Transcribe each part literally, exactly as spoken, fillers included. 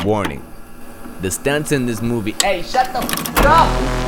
Warning. The stunts in this movie. Hey, shut the f up!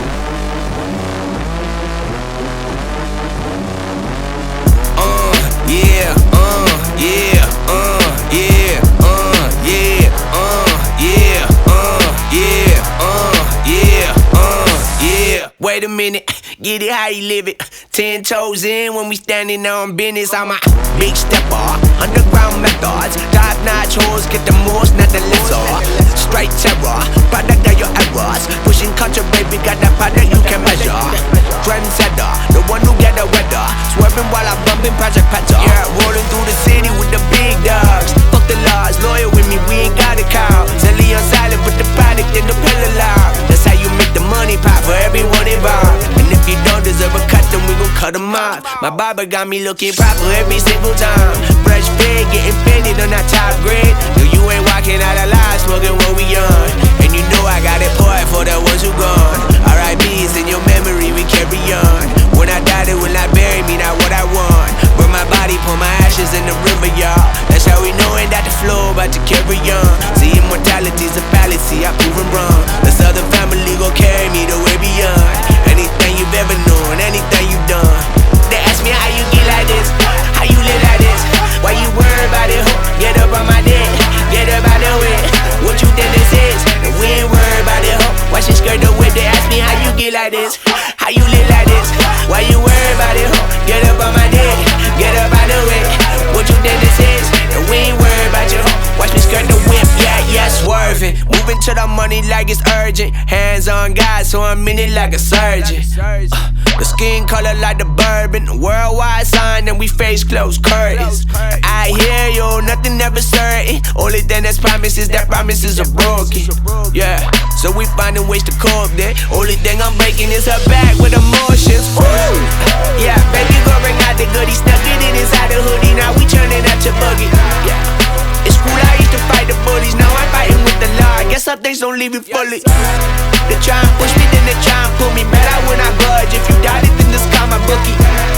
Uh, yeah, uh, yeah, uh, yeah, uh, yeah, uh, yeah, uh, yeah, uh, yeah, uh, yeah. Wait a minute, get it how you live it. Ten toes in when we standing on business. I'm a big stepper, underground methods. Top notch hoes, get the most, not the lesser. Straight terror, product of your errors. Pushing culture, baby, got that product you can measure. Trendsetter, the one who get the weather. Swerving while I'm bumping Project Petter. Yeah, rolling through the city with the big dogs. Fuck the laws, loyal with me, we ain't got a cow. Selling on silent, put the product in the pillar loud. That's how you make the money pop for everyone involved. And if you don't deserve a cut, then we gon' cut them off. My barber got me looking proper every single time. Fresh fade, getting faded on that top grade. No, you ain't walking out of line, smoking what we on. And you know I got it poured for the ones who gone. R I P's in your memory, we carry on. When I die, they will not bury me, not what I want. Burn my body, pour my ashes in the river, y'all. That's how we knowin' that the flow about to carry on. See, immortality's a fallacy, I proven wrong. The Southern family gon' carry me the way beyond. Anything you've ever known, anything you've done. They ask me how you get like this, how you live like this. Why you worry about it, ho? Get up on my dick, get up out the way. What you think this is? And we ain't worried about it, ho. Why she skirt the whip? They ask me how you get like this, how you live like this. Why you worry about it, ho? Get up on my dick, get up out the way. What you think this is? And we ain't worried about you, ho. Watch me skirt the whip, yeah, yeah, swerving. Moving to the money like it's urgent. Hands on God, so I'm in it like a surgeon. Uh, the skin color like the bourbon. Worldwide sign and we face closed curtains. I hear you, nothing ever certain. Only thing that's promised is that promises are broken. Yeah, so we finding ways to cope there. Only thing I'm breaking is her back with emotions. Ooh. Yeah, baby girl bring out the goodies. Stuck it in inside the hoodie. Now we turning out your buggy. Yeah, it's cool, I used to fight the bullies. Now I'm fighting with the law. I guess some things don't leave you fully. They try and push me, then they try and pull me. Better when I budge. If you doubt it, then just call my bookie.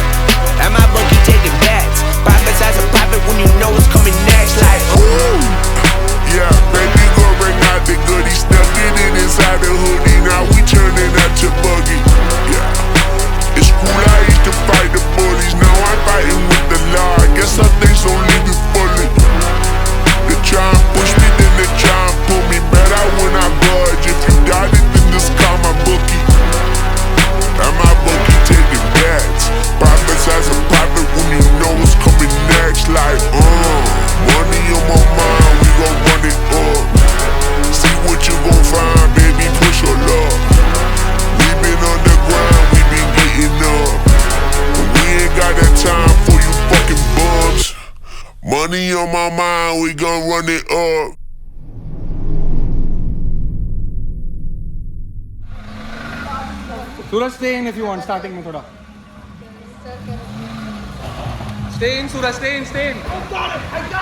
And my bookie taking bets. Profits as a profit when you know what's coming next. Like, ooh. Yeah, baby girl bring out the goodies. Stuck it in inside the hoodie. Now we turning out your buggy. Yeah, it's cool, I used to fight the bullies. Now I'm fighting with the law. I guess some things don't leave you fully. They try and push me, then they try and pull me. Better when I budge. If you doubt it, then just call my bookie. And my bookie taking bets. Profits as a profit when you know what's coming next. Like, uh, money on my mind, we gon' run it up. See what you gon' find, baby, push your luck. We been on the grind, we been getting up. And we ain't got that time for you fucking bums. Money on my mind, we gon' run it up. Suraj, stay in if you want, starting mein thoda. Stay in, Suraj, stay in, stay in. I got it, I got it.